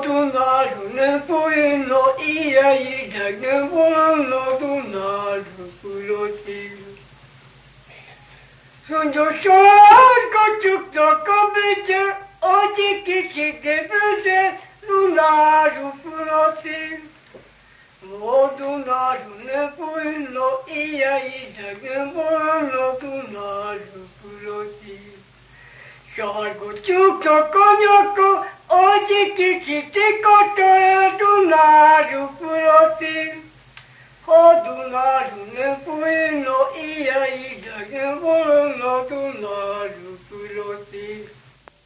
Odunaru ne poino ia ida ne volano odunaru kuloti. Sunjo shorgo chukto kabete oji kichi gebete lunaru kuloti. Odunaru ne poino ia ida ne volano odunaru kuloti. Shorgo chukto konyoko oji kichi tikoto odunaru kuloti. Odunaru ne poino ia ida ne volano odunaru kuloti.